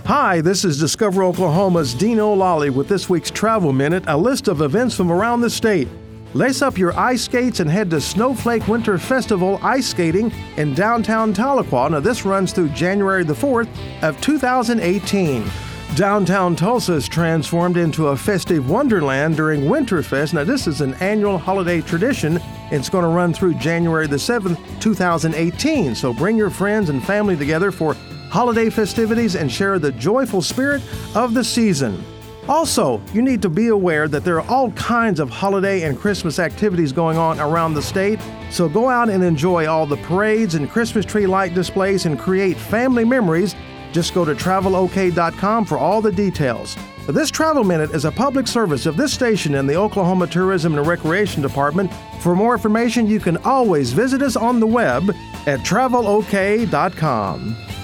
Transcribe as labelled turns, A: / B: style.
A: Hi, this is Discover Oklahoma's Dean O'Lally with this week's Travel Minute, a list of events from around the state. Lace up your ice skates and head to Snowflake Winter Festival Ice Skating in downtown Tahlequah. Now, this runs through January the 4th of 2018. Downtown Tulsa is transformed into a festive wonderland during Winterfest. Now, this is an annual holiday tradition. It's going to run through January the 7th, 2018. So bring your friends and family together for holiday festivities and share the joyful spirit of the season. Also, you need to be aware that there are all kinds of holiday and Christmas activities going on around the state. So go out and enjoy all the parades and Christmas tree light displays and create family memories. Just go to travelok.com for all the details. This Travel Minute is a public service of this station and the Oklahoma Tourism and Recreation Department. For more information, you can always visit us on the web at travelok.com.